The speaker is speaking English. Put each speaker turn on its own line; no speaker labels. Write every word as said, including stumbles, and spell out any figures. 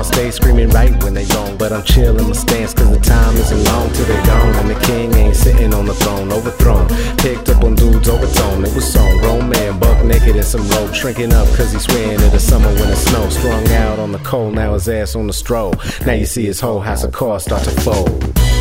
on stage screaming right when they gone. But I'm chill in my stance cause the time isn't long till they gone. And the king ain't sitting on the throne, overthrown. Picked up on dudes overtone, it was song. Grown man, buck naked in some robe, shrinking up cause he's swearing to the summer when it snows. Strung out on the cold, now his ass on the stroll. Now you see his whole house of cards start to fold.